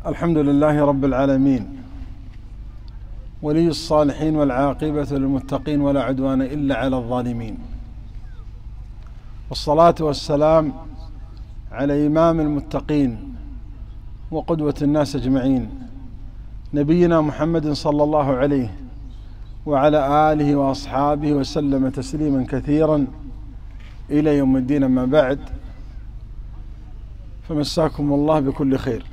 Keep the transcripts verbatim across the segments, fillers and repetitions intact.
الحمد لله رب العالمين، ولي الصالحين والعاقبة للمتقين ولا عدوان إلا على الظالمين، والصلاة والسلام على إمام المتقين وقدوة الناس أجمعين، نبينا محمد صلى الله عليه وعلى آله وأصحابه وسلم تسليما كثيرا إلى يوم الدين. أما بعد، فمساكم الله بكل خير،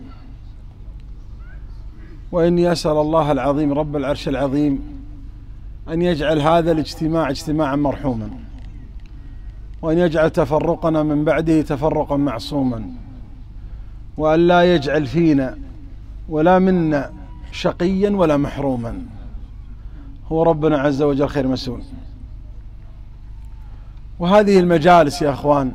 وإني أسأل الله العظيم رب العرش العظيم أن يجعل هذا الاجتماع اجتماعا مرحوما، وأن يجعل تفرقنا من بعده تفرقا معصوما، وأن لا يجعل فينا ولا منا شقيا ولا محروما. هو ربنا عز وجل خير مسؤول. وهذه المجالس يا أخوان،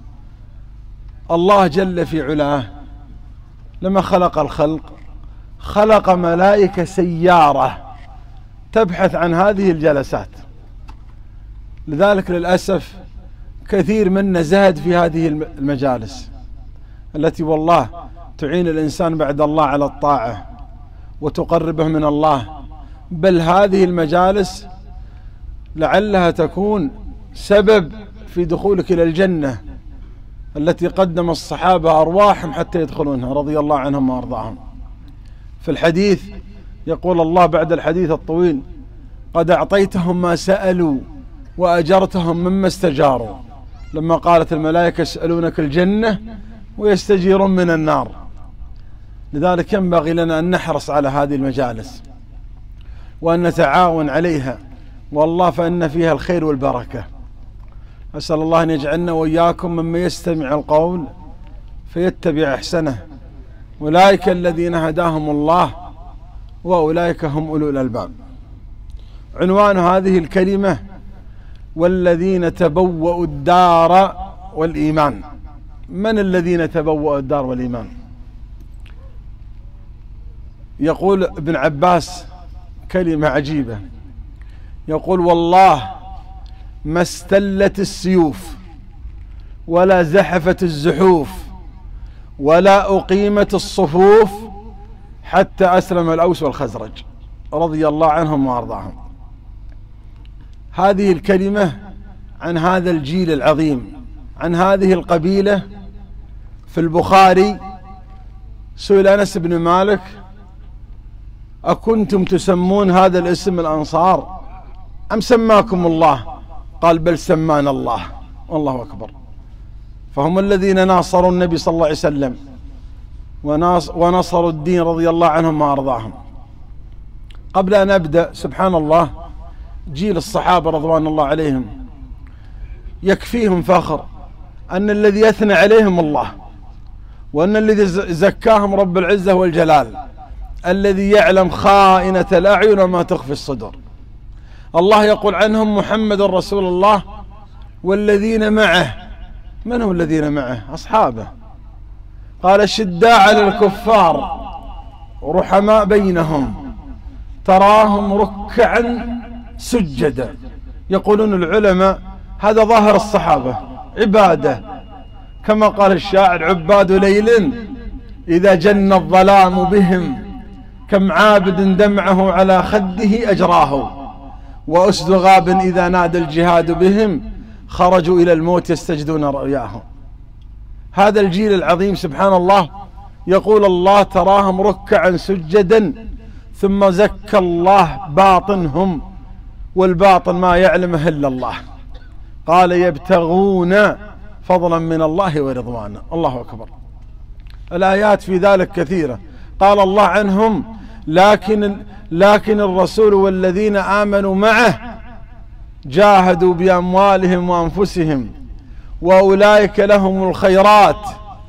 الله جل في علاه لما خلق الخلق خلق ملائكة سيارة تبحث عن هذه الجلسات. لذلك للأسف كثير منا زهد في هذه المجالس التي والله تعين الإنسان بعد الله على الطاعة وتقربه من الله، بل هذه المجالس لعلها تكون سبب في دخولك إلى الجنة التي قدم الصحابة أرواحهم حتى يدخلونها رضي الله عنهم وأرضاهم. في الحديث يقول الله بعد الحديث الطويل: قد أعطيتهم ما سألوا وأجرتهم مما استجاروا. لما قالت الملائكة يسألونك الجنة ويستجيرون من النار. لذلك ينبغي لنا أن نحرص على هذه المجالس وأن نتعاون عليها، والله فإن فيها الخير والبركة. أسأل الله أن يجعلنا وإياكم ممن يستمع القول فيتبع أحسنه، أولئك الذين هداهم الله وأولئك هم أولو الألباب. عنوان هذه الكلمة: والذين تبوأوا الدار والإيمان. من الذين تبوأوا الدار والإيمان؟ يقول ابن عباس كلمة عجيبة، يقول: والله ما استلت السيوف ولا زحفت الزحوف ولا أقيمت الصفوف حتى أسلم الأوس والخزرج رضي الله عنهم وأرضاهم. هذه الكلمة عن هذا الجيل العظيم، عن هذه القبيلة. في البخاري سئل أنس بن مالك: أكنتم تسمون هذا الاسم الأنصار أم سماكم الله؟ قال: بل سمان الله. والله أكبر. فهم الذين ناصروا النبي صلى الله عليه وسلم ونصروا الدين رضي الله عنهم وأرضاهم. قبل أن أبدأ، سبحان الله، جيل الصحابة رضوان الله عليهم يكفيهم فخر أن الذي أثنى عليهم الله، وأن الذي زكاهم رب العزة والجلال، الذي يعلم خائنة الأعين وما تخفي الصدور. الله يقول عنهم: محمد رسول الله والذين معه. من هم الذين معه؟ أصحابه. قال: الشداء على الكفار رحماء بينهم تراهم ركعا سجدا. يقولون العلماء هذا ظاهر الصحابة، عبادة، كما قال الشاعر: عباد ليل إذا جن الظلام بهم، كم عابد دمعه على خده أجراه، وأسد غاب إذا نادى الجهاد بهم، خرجوا إلى الموت يستجدون رؤياهم. هذا الجيل العظيم سبحان الله، يقول الله: تراهم ركعا سجدا، ثم زكى الله باطنهم، والباطن ما يعلمه إلا الله. قال: يبتغون فضلا من الله ورضوانا. الله أكبر. الآيات في ذلك كثيرة. قال الله عنهم: لكن لكن الرسول والذين آمنوا معه جاهدوا بأموالهم وأنفسهم وأولئك لهم الخيرات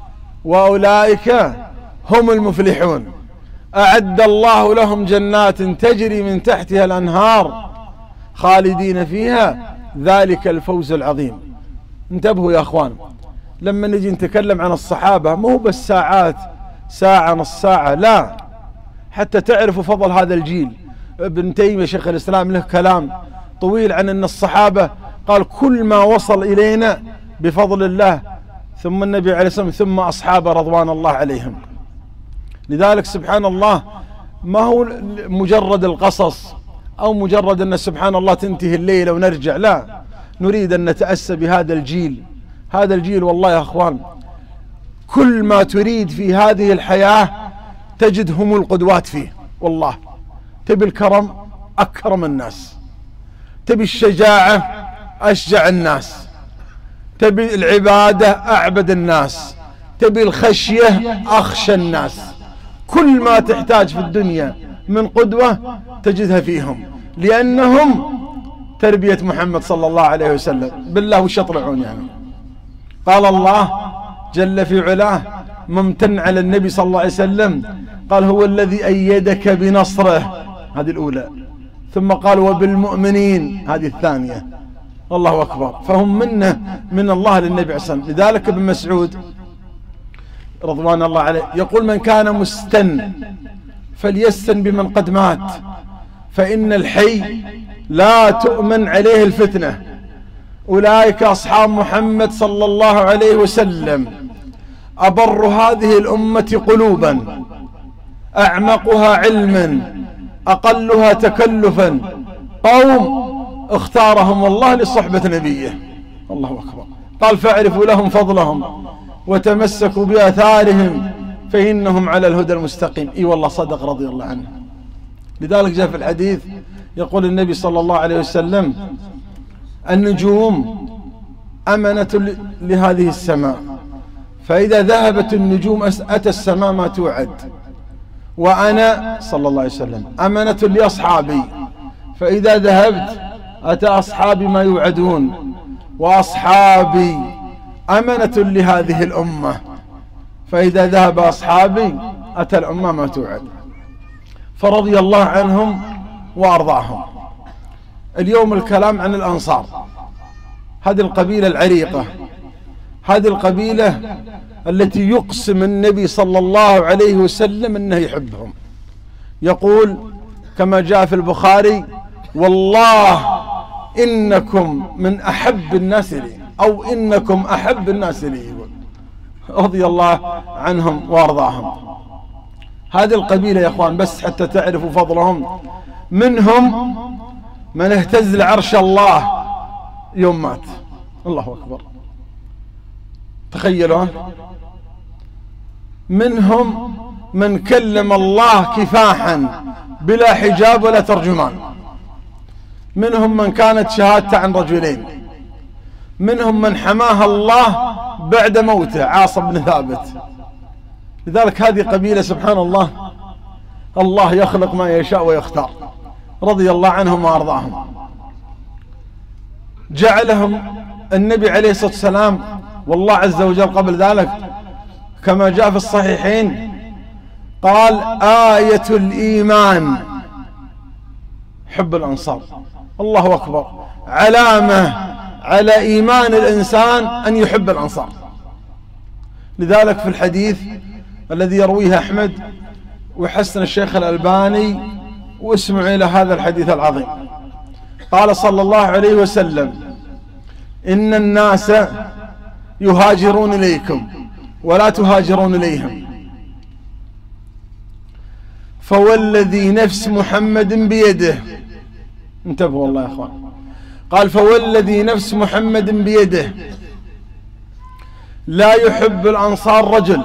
وأولئك هم المفلحون. أعد الله لهم جنات تجري من تحتها الأنهار خالدين فيها، ذلك الفوز العظيم. انتبهوا يا أخوان، لما نجي نتكلم عن الصحابة مو بس ساعات، ساعة نص ساعة، لا، حتى تعرفوا فضل هذا الجيل. ابن تيمية شيخ الإسلام له كلام طويل عن أن الصحابة قال: كل ما وصل إلينا بفضل الله ثم النبي عليه الصلاة والسلام ثم أصحابه رضوان الله عليهم. لذلك سبحان الله ما هو مجرد القصص أو مجرد أن سبحان الله تنتهي الليلة ونرجع، لا، نريد أن نتأسى بهذا الجيل. هذا الجيل والله يا أخوان كل ما تريد في هذه الحياة تجدهم القدوات فيه. والله تبي الكرم أكرم الناس، تبي الشجاعة أشجع الناس، تبي العبادة أعبد الناس، تبي الخشية أخشى الناس. كل ما تحتاج في الدنيا من قدوة تجدها فيهم، لأنهم تربية محمد صلى الله عليه وسلم. بالله وش يطلعون يعني؟ قال الله جل في علاه ممتن على النبي صلى الله عليه وسلم، قال هو الذي أيدك بنصره، هذه الأولى، ثم قال وبالمؤمنين، هذه الثانية. الله أكبر. فهم منه من الله للنبي عليه الصلاة والسلام. لذلك ابن مسعود رضوان الله عليه يقول من كان مستن فليستن بمن قد مات، فإن الحي لا تؤمن عليه الفتنة. أولئك أصحاب محمد صلى الله عليه وسلم أبر هذه الأمة قلوبا، أعمقها علما، أقلها تكلفا، قوم اختارهم الله لصحبة نبيه. الله أكبر. قال فاعرفوا لهم فضلهم وتمسكوا بآثارهم فإنهم على الهدى المستقيم. اي والله صدق رضي الله عنه. لذلك جاء في الحديث يقول النبي صلى الله عليه وسلم النجوم أمنة لهذه السماء، فإذا ذهبت النجوم أتى السماء ما توعد، وأنا صلى الله عليه وسلم أمنة لأصحابي، فإذا ذهبت أتى أصحابي ما يوعدون، وأصحابي أمنة لهذه الأمة، فإذا ذهب أصحابي أتى الأمة ما توعد. فرضي الله عنهم وأرضاهم. اليوم الكلام عن الأنصار، هذه القبيلة العريقة، هذه القبيلة التي يقسم النبي صلى الله عليه وسلم أنه يحبهم. يقول كما جاء في البخاري والله إنكم من أحب الناس لي، أو إنكم أحب الناس لي، رضي الله عنهم وارضاهم. هذه القبيلة يا أخوان بس حتى تعرفوا فضلهم، منهم من اهتز لعرش الله يوم مات. الله أكبر. تخيلوا. منهم من كلم الله كفاحا بلا حجاب ولا ترجمان. منهم من كانت شهادته عن رجلين. منهم من حماها الله بعد موته، عاصم بن ثابت. لذلك هذه قبيلة سبحان الله الله يخلق ما يشاء ويختار، رضي الله عنهم وأرضاهم. جعلهم النبي عليه الصلاة والسلام والله عز وجل قبل ذلك كما جاء في الصحيحين قال آية الإيمان حب الأنصار. الله أكبر. علامة على إيمان الإنسان أن يحب الأنصار. لذلك في الحديث الذي يرويه أحمد وحسن الشيخ الألباني واسمعوا إلى هذا الحديث العظيم، قال صلى الله عليه وسلم إن الناس يهاجرون إليكم ولا تهاجرون إليهم، فوالذي نفس محمد بيده، انتبهوا والله يا أخوان، قال فوالذي نفس محمد بيده لا يحب الأنصار رجل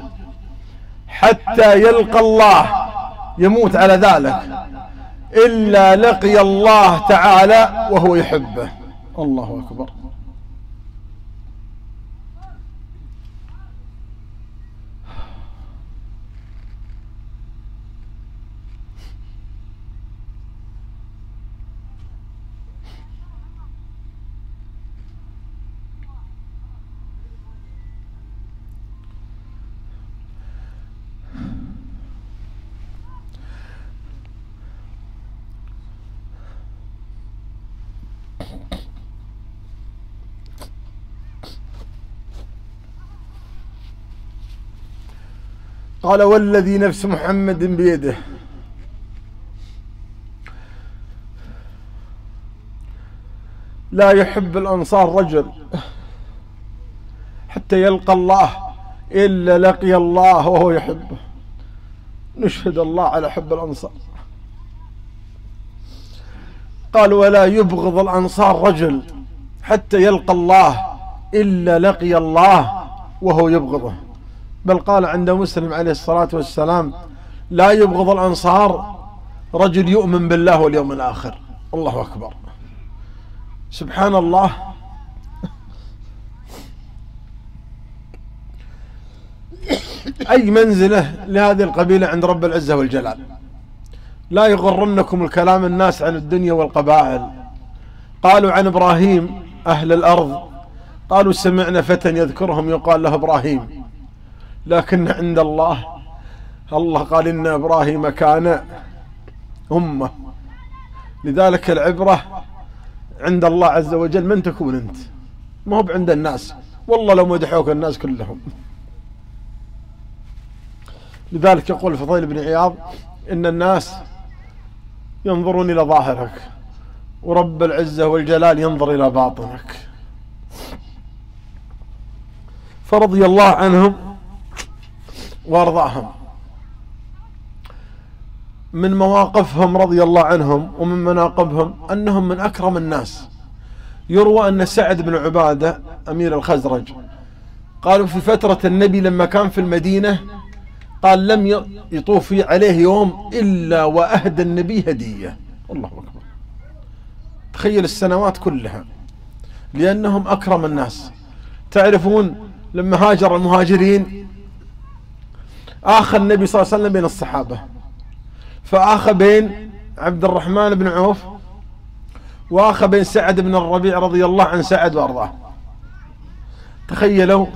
حتى يلقى الله، يموت على ذلك، إلا لقي الله تعالى وهو يحبه. الله أكبر. قال والذي نفس محمد بيده لا يحب الأنصار رجل حتى يلقى الله إلا لقي الله وهو يحبه. نشهد الله على حب الأنصار. قال ولا يبغض الأنصار رجل حتى يلقى الله إلا لقي الله وهو يبغضه. بل قال عند مسلم عليه الصلاة والسلام لا يبغض الأنصار رجل يؤمن بالله واليوم الآخر. الله أكبر. سبحان الله. أي منزلة لهذه القبيلة عند رب العزة والجلال. لا يغرنكم الكلام الناس عن الدنيا والقبائل. قالوا عن إبراهيم أهل الأرض قالوا سمعنا فتى يذكرهم يقال له إبراهيم، لكن عند الله الله قال إن إبراهيم كان أمة. لذلك العبرة عند الله عز وجل من تكون أنت، ما هو عند الناس. والله لو مدحوك الناس كلهم. لذلك يقول الفضيل بن عياض إن الناس ينظرون إلى ظاهرك ورب العزة والجلال ينظر إلى باطنك. فرضي الله عنهم وارضاهم. من مواقفهم رضي الله عنهم ومن مناقبهم أنهم من أكرم الناس. يروى أن سعد بن عبادة أمير الخزرج قالوا في فترة النبي لما كان في المدينة قال لم يطوف عليه يوم إلا وأهدى النبي هدية. الله أكبر. تخيل السنوات كلها، لأنهم أكرم الناس. تعرفون لما هاجر المهاجرين آخى النبي صلى الله عليه وسلم بين الصحابة، فآخى بين عبد الرحمن بن عوف وآخى بين سعد بن الربيع رضي الله عن سعد وأرضاه. تخيلوا.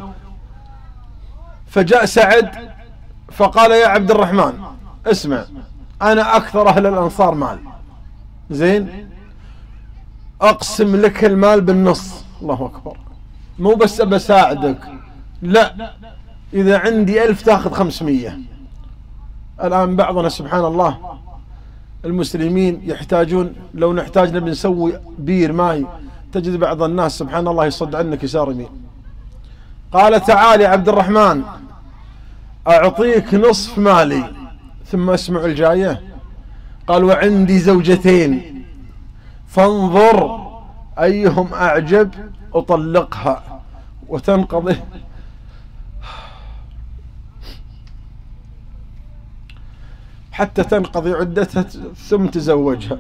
فجاء سعد فقال يا عبد الرحمن اسمع، أنا أكثر أهل الأنصار مال، زين أقسم لك المال بالنص. الله أكبر. مو بس بساعدك، لا، إذا عندي ألف تأخذ خمسمية. الآن بعضنا سبحان الله المسلمين يحتاجون، لو نحتاج نبي نسوي بير ماي تجد بعض الناس سبحان الله يصد عنك يسار يمين. قال تعال يا عبد الرحمن أعطيك نصف مالي. ثم اسمعوا الجاية. قال وعندي زوجتين فانظر أيهم أعجب أطلقها وتنقضي. حتى تنقضي عدتها ثم تزوجها.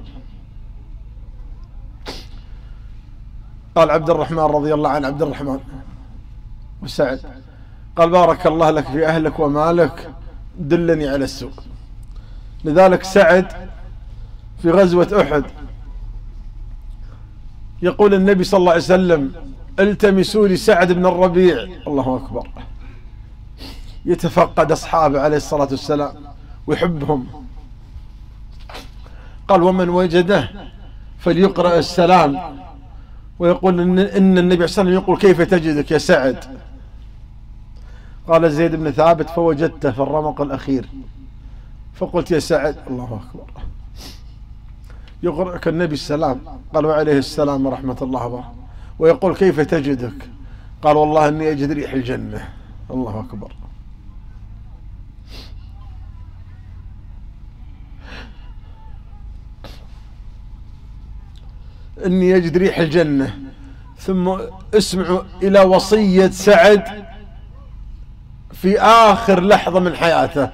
قال عبد الرحمن رضي الله عن عبد الرحمن وسعد قال بارك الله لك في أهلك ومالك، دلني على السوق. لذلك سعد في غزوة أحد يقول النبي صلى الله عليه وسلم التمسوا لي سعد بن الربيع. الله أكبر. يتفقد أصحابه عليه الصلاة والسلام ويحبهم. قال ومن وجده فليقرأ السلام ويقول إن, إن النبي صلى الله عليه وسلم يقول كيف تجدك يا سعد؟ قال زيد بن ثابت فوجدته في الرمق الأخير فقلت يا سعد. الله أكبر. يقرأك النبي السلام قال وعليه السلام ورحمة الله وبركاته، ويقول كيف تجدك؟ قال والله أني أجد ريح الجنة. الله أكبر. إني أجد ريح الجنة. ثم اسمعوا إلى وصية سعد في آخر لحظة من حياته.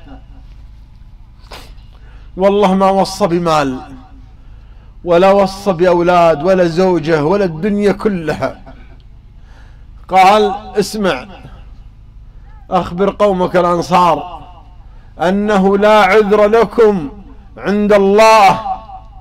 والله ما وصى بمال ولا وصى بأولاد ولا زوجة ولا الدنيا كلها. قال اسمع أخبر قومك الأنصار أنه لا عذر لكم عند الله.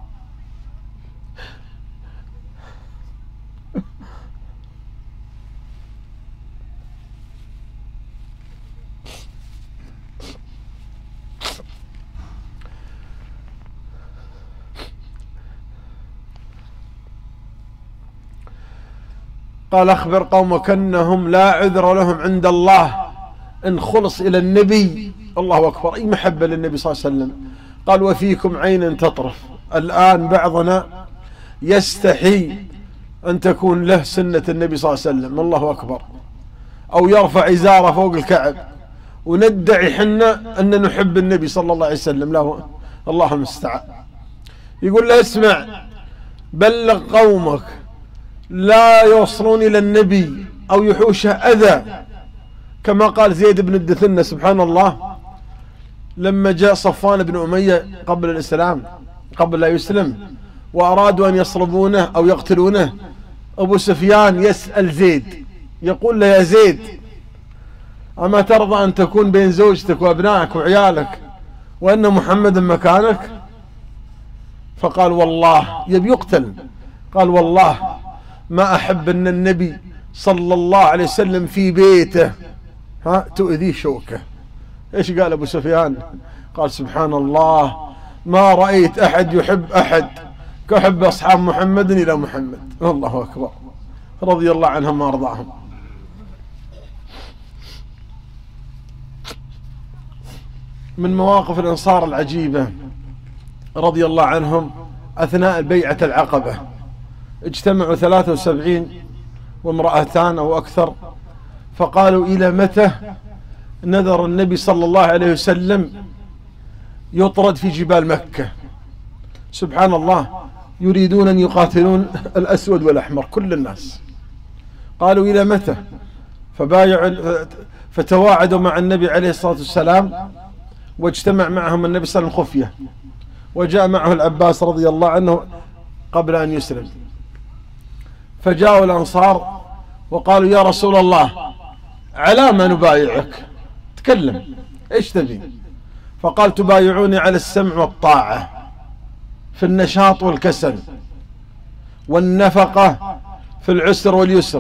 قال أخبر قومك أنهم لا عذر لهم عند الله إن خلص إلى النبي. الله أكبر. أي محبة للنبي صلى الله عليه وسلم. قال وفيكم عين تطرف. الآن بعضنا يستحي أن تكون له سنة النبي صلى الله عليه وسلم. الله أكبر. أو يرفع إزاره فوق الكعب وندعي حنا أن نحب النبي صلى الله عليه وسلم، لا الله المستعان. يقول له اسمع، بلغ قومك لا يوصلون إلى النبي أو يحوشه أذى، كما قال زيد بن الدثنة سبحان الله لما جاء صفوان بن أمية قبل الإسلام قبل لا يسلم وأرادوا أن يصلبونه أو يقتلونه، أبو سفيان يسأل زيد يقول له يا زيد أما ترضى أن تكون بين زوجتك وأبنائك وعيالك وأن محمد مكانك؟ فقال والله يبي يقتل، قال والله ما أحب أن النبي صلى الله عليه وسلم في بيته ها تؤذيه شوكه. إيش قال أبو سفيان؟ قال سبحان الله ما رأيت أحد يحب أحد كحب أصحاب محمد إلى محمد. الله أكبر، رضي الله عنهم وأرضاهم. من مواقف الأنصار العجيبة رضي الله عنهم أثناء بيعة العقبة اجتمعوا ثلاثة وسبعين وامرأتان أو أكثر، فقالوا إلى متى نذر النبي صلى الله عليه وسلم يطرد في جبال مكة؟ سبحان الله، يريدون أن يقاتلون الأسود والأحمر كل الناس. قالوا إلى متى؟ فبايعوا فتواعدوا مع النبي عليه الصلاة والسلام، واجتمع معهم النبي صلى الله عليه وسلم خفية، وجاء معه العباس رضي الله عنه قبل أن يسلم. فجاءوا الأنصار وقالوا يا رسول الله على ما نبايعك؟ تكلم إيش تبي؟ فقال تبايعوني على السمع والطاعة في النشاط والكسل والنفقة في العسر واليسر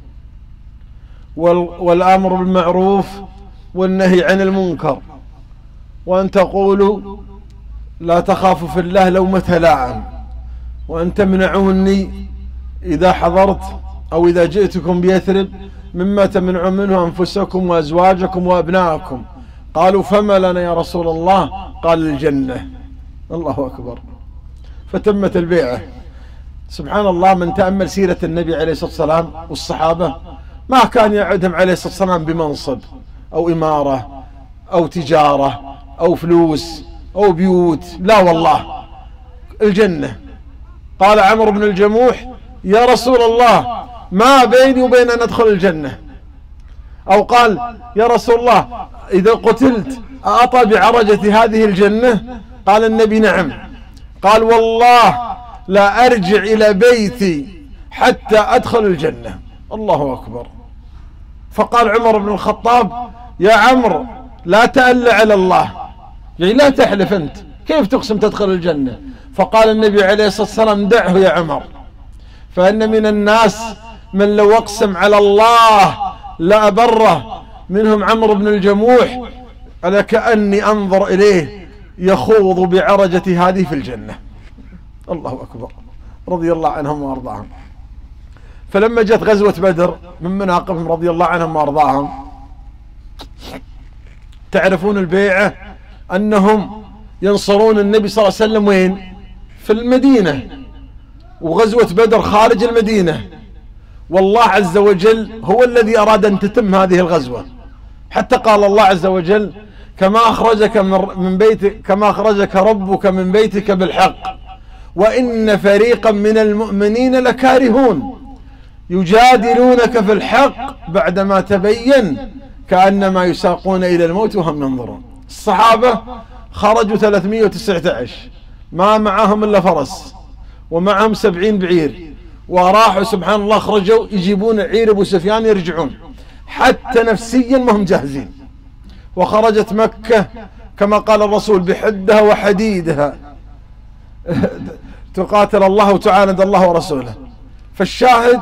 والأمر بالمعروف والنهي عن المنكر، وأن تقولوا لا تخافوا في الله لومة لائم، وأن تمنعوني إذا حضرت أو إذا جئتكم بيثرب مما تمنعون منه أنفسكم وأزواجكم وأبنائكم. قالوا فما لنا يا رسول الله؟ قال الجنة. الله أكبر. فتمت البيعة. سبحان الله، من تأمل سيرة النبي عليه الصلاة والسلام والصحابة ما كان يعدهم عليه الصلاة والسلام بمنصب أو إمارة أو تجارة أو فلوس أو بيوت، لا والله الجنة. قال عمرو بن الجموح يا رسول الله ما بيني وبين أن أدخل الجنة، أو قال يا رسول الله إذا قتلت أعطى بعرجة هذه الجنة؟ قال النبي نعم. قال والله لا أرجع إلى بيتي حتى أدخل الجنة. الله أكبر. فقال عمر بن الخطاب يا عمرو لا تأل على الله، يعني لا تحلف أنت، كيف تقسم تدخل الجنة؟ فقال النبي عليه الصلاة والسلام دعه يا عمر، فإن من الناس من لو أقسم على الله لأبره، منهم عمرو بن الجموح على كأني أنظر إليه يخوض بعرجة هذه في الجنة. الله أكبر، رضي الله عنهم وأرضاهم. فلما جت غزوة بدر من مناقبهم رضي الله عنهم وأرضاهم، تعرفون البيعة أنهم ينصرون النبي صلى الله عليه وسلم وين؟ في المدينة، وغزوة بدر خارج المدينة، والله عز وجل هو الذي أراد أن تتم هذه الغزوة. حتى قال الله عز وجل كما أخرجك من بيتك كما أخرجك ربك من بيتك بالحق وإن فريقا من المؤمنين لكارهون يجادلونك في الحق بعدما تبين كأنما يساقون إلى الموت وهم ينظرون. الصحابة خرجوا ثلاثمائة وتسعة عشر، ما معهم إلا فرس ومعهم سبعين بعير، وراحوا سبحان الله خرجوا يجيبون عير أبو سفيان يرجعون، حتى نفسيا ما هم جاهزين. وخرجت مكة كما قال الرسول بحدها وحديدها تقاتل الله وتعاند الله ورسوله. فالشاهد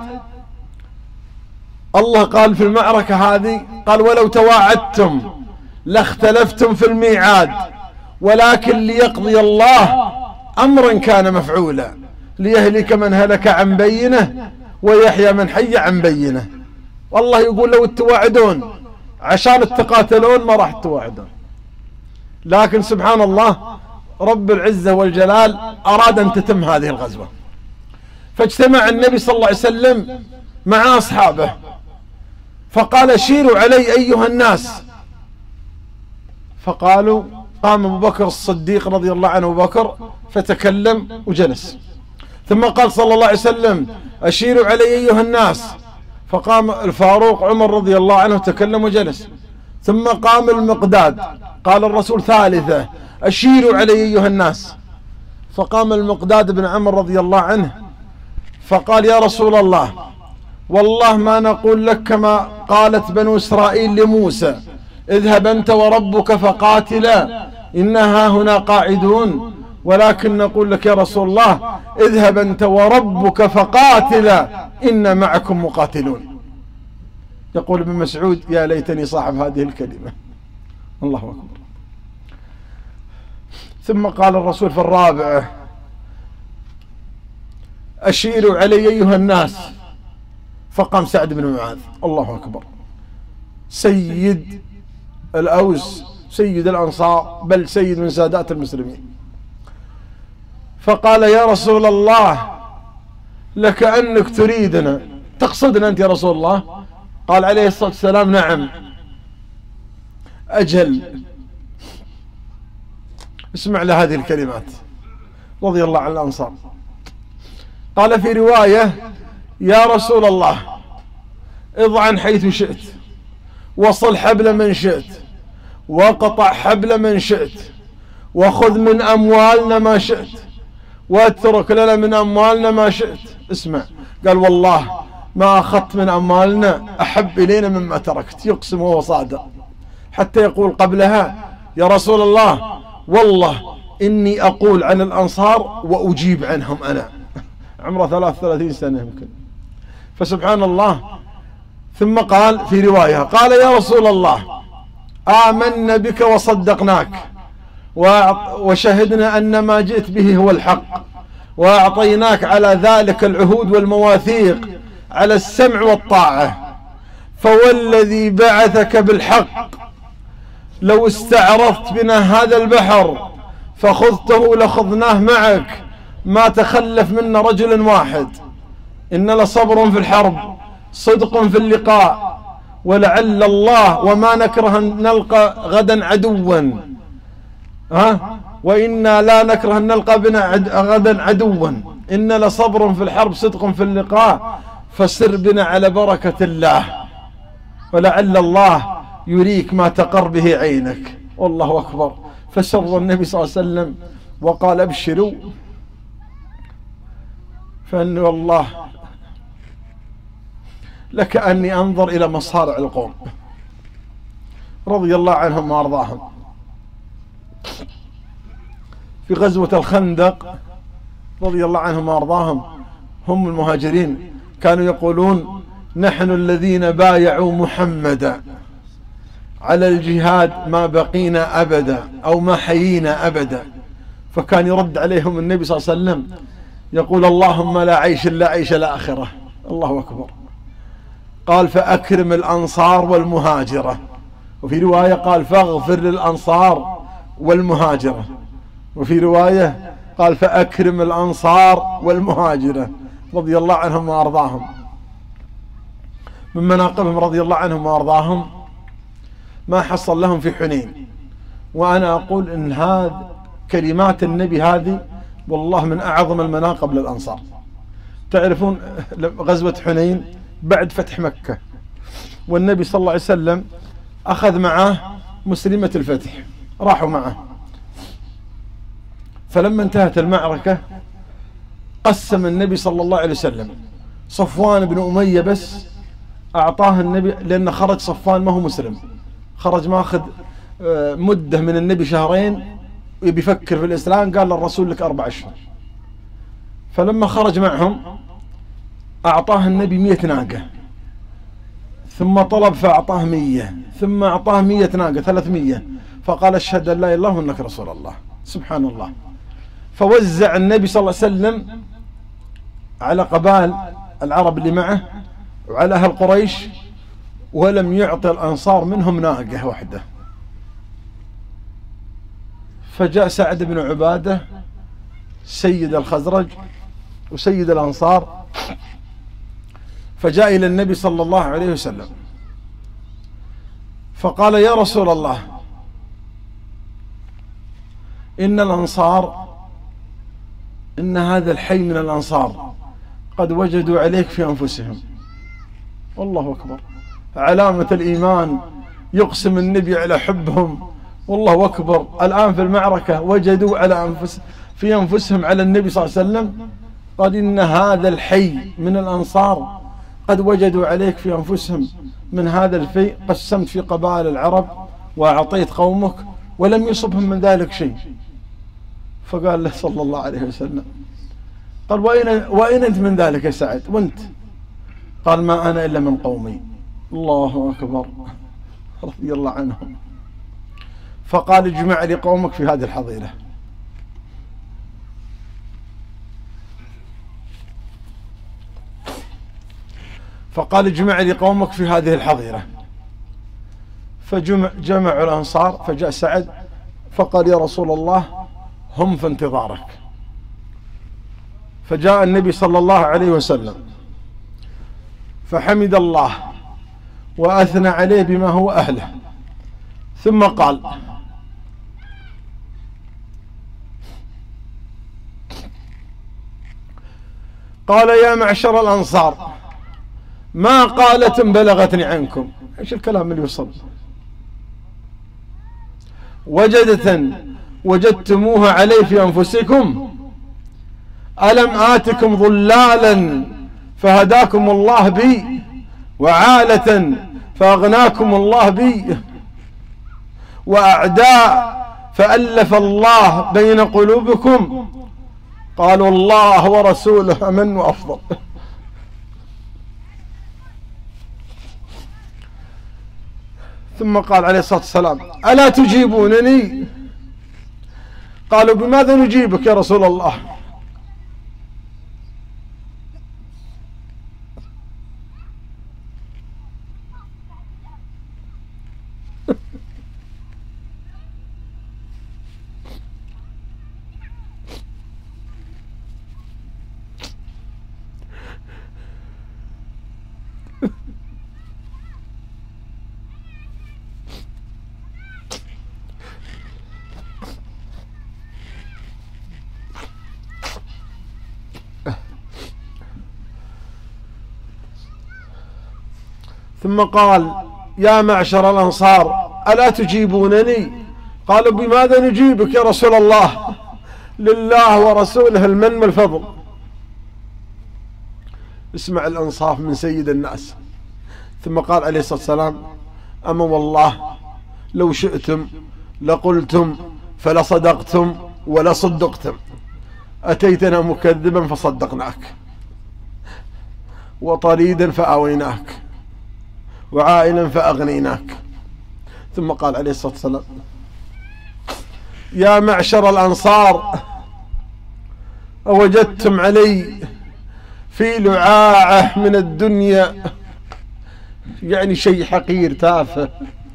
الله قال في المعركة هذه قال ولو تواعدتم لاختلفتم في الميعاد ولكن ليقضي الله أمرا كان مفعولا ليهلك من هلك عن بينه ويحيى من حي عن بينه. والله يقول لو تواعدون عشان تقاتلون ما راح تواعدون، لكن سبحان الله رب العزة والجلال أراد أن تتم هذه الغزوة. فاجتمع النبي صلى الله عليه وسلم مع أصحابه فقال شيروا علي أيها الناس فقالوا قام أبو بكر الصديق رضي الله عنه أبو بكر فتكلم وجلس. ثم قال صلى الله عليه وسلم أشيروا علي أيها الناس، فقام الفاروق عمر رضي الله عنه تكلم وجلس. ثم قام المقداد، قال الرسول ثالثة أشيروا علي أيها الناس، فقام المقداد بن عمرو رضي الله عنه فقال يا رسول الله والله ما نقول لك كما قالت بنو إسرائيل لموسى اذهب أنت وربك فقاتلا إنها هنا قاعدون، ولكن نقول لك يا رسول الله اذهب أنت وربك فقاتلا إن معكم مقاتلون. يقول ابن مسعود يا ليتني صاحب هذه الكلمة. الله أكبر. ثم قال الرسول في الرابعة أشيروا علي أيها الناس، فقام سعد بن معاذ الله أكبر سيد الأوس سيد الأنصار بل سيد من سادات المسلمين، فقال يا رسول الله لكأنك تريدنا، تقصدنا أنت يا رسول الله؟ قال عليه الصلاة والسلام نعم أجل. اسمع لهذه الكلمات رضي الله عن الأنصار. قال في رواية يا رسول الله اضعن حيث شئت وصل حبل من شئت وقطع حبل من شئت وخذ من أموالنا ما شئت واترك لنا من أموالنا ما شئت. اسمع، قال والله ما أخذت من أموالنا أحب إلينا مما تركت، يقسم وهو صادق، حتى يقول قبلها يا رسول الله والله إني أقول عن الأنصار وأجيب عنهم أنا. عمره ثلاث ثلاثين سنة يمكن. فسبحان الله. ثم قال في رواية قال يا رسول الله آمنا بك وصدقناك وشهدنا أن ما جئت به هو الحق وأعطيناك على ذلك العهود والمواثيق على السمع والطاعة، فوالذي بعثك بالحق لو استعرضت بنا هذا البحر فخذته لخذناه معك ما تخلف منا رجل واحد، إن لصبر في الحرب صدق في اللقاء ولعل الله وما نكره أن نلقى غدا عدوا ها وإنا لا نكره أن نلقى بنا عد غدا عدوا، إن لصبر في الحرب صدق في اللقاء فسر بنا على بركة الله ولعل الله يريك ما تقر به عينك. والله أكبر. فسر النبي صلى الله عليه وسلم وقال أبشروا، فأن والله لكأني أنظر إلى مصارع القوم رضي الله عنهم وأرضاهم. في غزوة الخندق رضي الله عنهم وأرضاهم هم المهاجرين كانوا يقولون نحن الذين بايعوا محمدا على الجهاد ما بقينا أبدا أو ما حيينا أبدا، فكان يرد عليهم النبي صلى الله عليه وسلم يقول اللهم لا عيش إلا عيش الآخرة. الله أكبر. قال فأكرم الأنصار والمهاجرة، وفي رواية قال فاغفر للأنصار والمهاجرة، وفي رواية قال فأكرم الأنصار والمهاجرة رضي الله عنهم وأرضاهم. من مناقبهم رضي الله عنهم وأرضاهم ما حصل لهم في حنين، وأنا أقول إن هذه كلمات النبي هذه والله من أعظم المناقب للأنصار. تعرفون غزوة حنين بعد فتح مكة، والنبي صلى الله عليه وسلم أخذ معه مسلمة الفتح راحوا معه، فلما انتهت المعركة قسم النبي صلى الله عليه وسلم صفوان بن أمية بس أعطاه النبي، لأن خرج صفوان ما هو مسلم، خرج ماخذ مدة من النبي شهرين وبيفكر في الإسلام، قال للرسول لك أربع أشهر. فلما خرج معهم أعطاه النبي مئة ناقة، ثم طلب فأعطاه مية، ثم أعطاه مية ناقة ثلاثمية، فقال أشهد أن لا إله إلا الله وأنك رسول الله. سبحان الله. فوزع النبي صلى الله عليه وسلم على قبائل العرب اللي معه وعلى أهل قريش، ولم يعطي الأنصار منهم ناقة واحدة. فجاء سعد بن عبادة سيد الخزرج وسيد الأنصار، فجاء إلى النبي صلى الله عليه وسلم فقال يا رسول الله إن الأنصار إن هذا الحي من الأنصار قد وجدوا عليك في أنفسهم. والله أكبر، علامة الإيمان، يقسم النبي على حبهم. والله أكبر، الآن في المعركة وجدوا على أنفس في أنفسهم على النبي صلى الله عليه وسلم، قال إن هذا الحي من الأنصار قد وجدوا عليك في أنفسهم من هذا الفيء، قسمت في قبائل العرب وأعطيت قومك ولم يصبهم من ذلك شيء. فقال له صلى الله عليه وسلم، قال وإن, وإن أنت من ذلك يا سعد؟ وأنت؟ قال ما أنا إلا من قومي. الله أكبر، رضي الله عنهم. فقال اجمع لي قومك في هذه الحظيرة. فقال اجمع لي قومك في هذه الحظيرة. فجمع جمعوا الأنصار، فجاء سعد فقال يا رسول الله هم في انتظارك. فجاء النبي صلى الله عليه وسلم فحمد الله وأثنى عليه بما هو أهله، ثم قال قال يا معشر الأنصار ما قالة بلغتني عنكم. ايش الكلام اللي يوصل؟ وجدة وجدتموها علي في أنفسكم، ألم آتكم ضلالا فهداكم الله بي، وعالة فأغناكم الله بي، وأعداء فألف الله بين قلوبكم. قالوا الله ورسوله أمن وأفضل. ثم قال عليه الصلاة والسلام ألا تجيبونني؟ قالوا بماذا نجيبك يا رسول الله؟ ثم قال يا معشر الأنصار ألا تجيبونني؟ قالوا بماذا نجيبك يا رسول الله؟ لله ورسوله المن والفضل. اسمع الأنصاف من سيد الناس. ثم قال عليه الصلاة والسلام أما والله لو شئتم لقلتم فلصدقتم ولصدقتم، أتيتنا مكذبا فصدقناك، وطريدا فآويناك، وعائلا فأغنيناك. ثم قال عليه الصلاة والسلام يا معشر الأنصار أوجدتم علي في لعاعة من الدنيا، يعني شيء حقير تافه،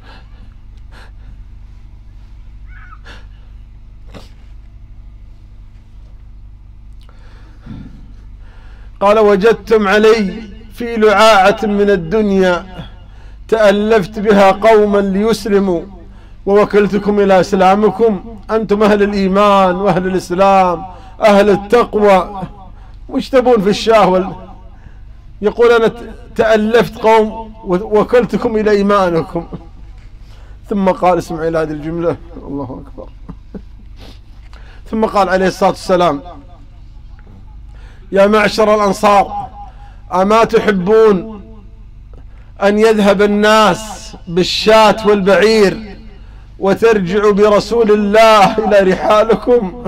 قال وجدتم علي في لعاعة من الدنيا تألفت بها قوما ليسلموا ووكلتكم إلى إسلامكم، أنتم أهل الإيمان وأهل الإسلام أهل التقوى، وش تبون في الشهوة؟ يقول أنا تألفت قوم ووكلتكم إلى إيمانكم. ثم قال اسمع إلى هذه الجملة، الله أكبر. ثم قال عليه الصلاة والسلام يا معشر الأنصار أما تحبون أن يذهب الناس بالشاة والبعير وترجعوا برسول الله إلى رحالكم؟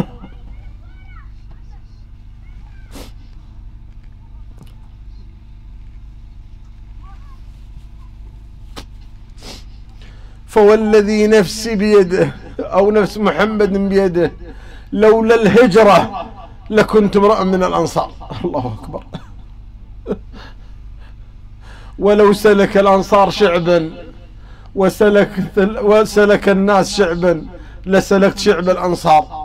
فوالذي نفسي بيده أو نفس محمد بيده لولا الهجرة لكنت امرأ من الأنصار. الله أكبر. ولو سلك الأنصار شعبا وسلك, وسلك الناس شعبا لسلكت شعب الأنصار.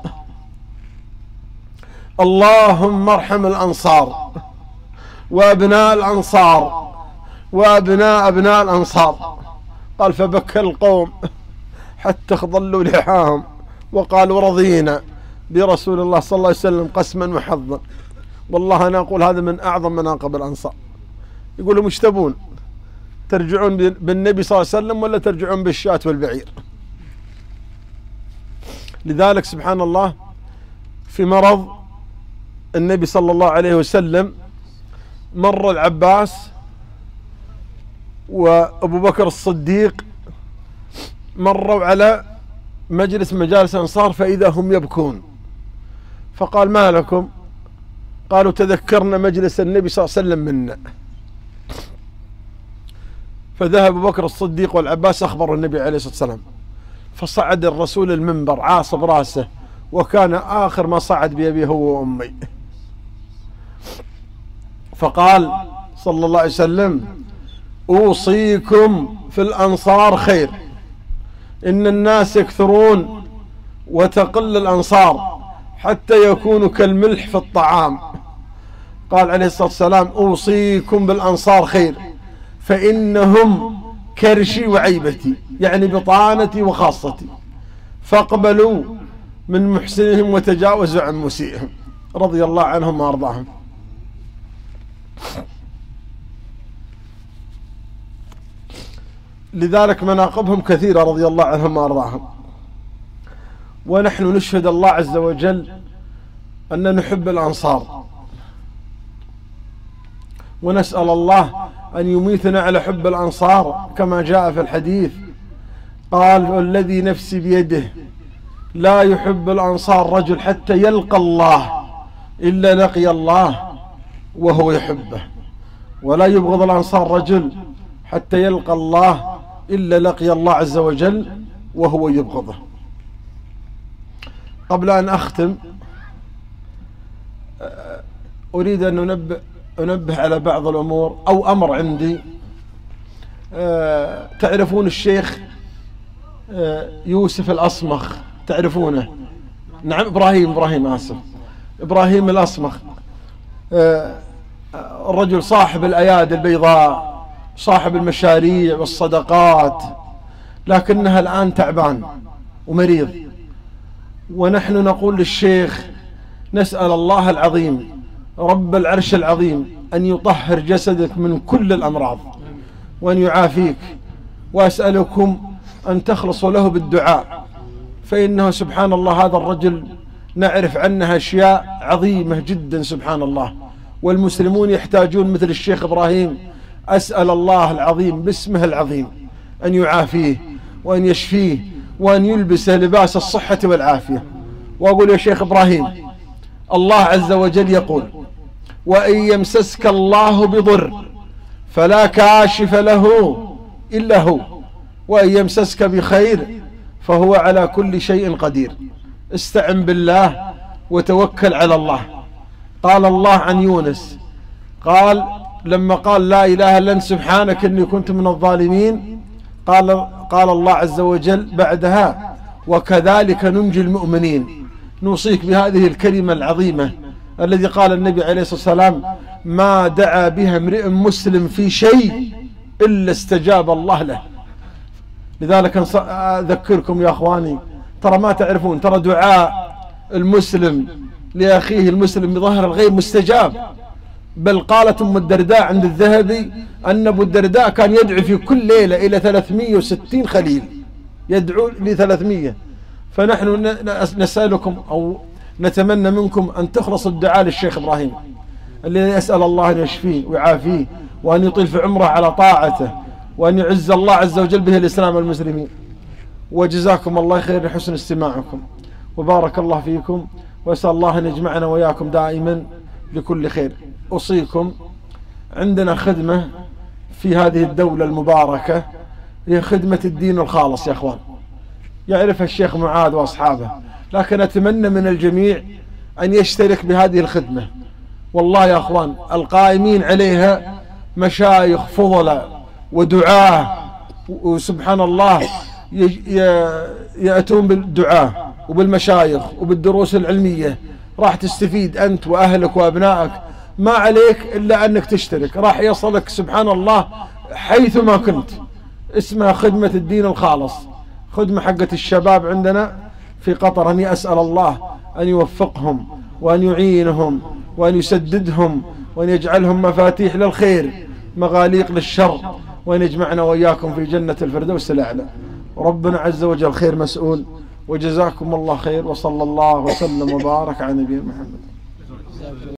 اللهم ارحم الأنصار وأبناء الأنصار وأبناء أبناء الأنصار. قال فبكى القوم حتى خضلوا لحاهم وقال ورضينا برسول الله صلى الله عليه وسلم قسما وحظا. والله أنا أقول هذا من أعظم مناقب الأنصار. يقولوا مش تبون ترجعون بالنبي صلى الله عليه وسلم ولا ترجعون بالشاة والبعير؟ لذلك سبحان الله في مرض النبي صلى الله عليه وسلم مر العباس وأبو بكر الصديق مروا على مجلس مجالس الأنصار فإذا هم يبكون، فقال ما لكم؟ قالوا تذكرنا مجلس النبي صلى الله عليه وسلم منا. فذهب أبو بكر الصديق والعباس أخبروا النبي عليه الصلاة والسلام، فصعد الرسول المنبر عاصب راسه، وكان آخر ما صعد بأبي هو وأمي، فقال صلى الله عليه وسلم أوصيكم في الأنصار خير، إن الناس يكثرون وتقل الأنصار حتى يكونوا كالملح في الطعام. قال عليه الصلاة والسلام أوصيكم بالأنصار خير فإنهم كرشي وعيبتي، يعني بطانتي وخاصتي، فاقبلوا من محسنهم وتجاوزوا عن مسيئهم، رضي الله عنهم وأرضاهم. لذلك مناقبهم كثيرة رضي الله عنهم وأرضاهم. ونحن نشهد الله عز وجل أن نحب الأنصار، ونسأل الله أن يميتنا على حب الأنصار كما جاء في الحديث، قال والذي نفسي بيده لا يحب الأنصار رجل حتى يلقى الله إلا لقي الله وهو يحبه، ولا يبغض الأنصار رجل حتى يلقى الله إلا لقي الله عز وجل وهو يبغضه. قبل أن أختم أريد أن أنبه, أنبه على بعض الأمور أو أمر عندي. تعرفون الشيخ يوسف الأصمخ؟ تعرفونه؟ نعم إبراهيم إبراهيم آسف إبراهيم الأصمخ، الرجل صاحب الأيادي البيضاء، صاحب المشاريع والصدقات، لكنها الآن تعبان ومريض. ونحن نقول للشيخ نسأل الله العظيم رب العرش العظيم أن يطهر جسدك من كل الأمراض وأن يعافيك، وأسألكم أن تخلصوا له بالدعاء، فإنه سبحان الله هذا الرجل نعرف عنها أشياء عظيمة جدا سبحان الله، والمسلمون يحتاجون مثل الشيخ إبراهيم. أسأل الله العظيم باسمه العظيم أن يعافيه وأن يشفيه وأن يلبسه لباس الصحة والعافية. وأقول يا شيخ إبراهيم الله عز وجل يقول وإن يمسسك الله بضر فلا كاشف له إلا هو، وإن يمسسك بخير فهو على كل شيء قدير. استعن بالله وتوكل على الله. قال الله عن يونس، قال لما قال لا إله إلا أنت سبحانك إني كنت من الظالمين، قال قال الله عز وجل بعدها وكذلك ننجي المؤمنين. نوصيك بهذه الكلمة العظيمة الذي قال النبي عليه الصلاة والسلام ما دعا بها امرئ مسلم في شيء إلا استجاب الله له. لذلك أذكركم يا أخواني، ترى ما تعرفون، ترى دعاء المسلم لأخيه المسلم بظهر الغيب مستجاب. بل قالت أم الدرداء عند الذهبي أن أبو الدرداء كان يدعو في كل ليلة إلى ثلاثمئة وستين خليل، يدعو لثلاثمئة. فنحن نسألكم أو نتمنى منكم أن تخلصوا الدعاء للشيخ إبراهيم الذي يسأل الله أن يشفيه ويعافيه وأن يطيل في عمره على طاعته وأن يعز الله عز وجل به الإسلام والمسلمين. وجزاكم الله خير لحسن استماعكم، وبارك الله فيكم، وأسأل الله أن يجمعنا وإياكم دائما لكل خير. أوصيكم عندنا خدمة في هذه الدولة المباركة، هي خدمة الدين الخالص يا أخوان، يعرفها الشيخ معاذ وأصحابه، لكن أتمنى من الجميع أن يشترك بهذه الخدمة. والله يا أخوان القائمين عليها مشايخ فضلاء ودعاة، وسبحان الله يأتون بالدعاة وبالمشايخ وبالدروس العلمية. راح تستفيد أنت وأهلك وأبنائك، ما عليك إلا أنك تشترك، راح يصلك سبحان الله حيثما كنت. اسمها خدمة الدين الخالص، خدمة حقة الشباب عندنا في قطر أني أسأل الله أن يوفقهم وأن يعينهم وأن يسددهم وأن يجعلهم مفاتيح للخير مغاليق للشر، وأن يجمعنا وإياكم في جنة الفردوس الأعلى. ربنا عز وجل خير مسؤول، وجزاكم الله خير، وصلى الله وسلم وبارك على نبينا محمد.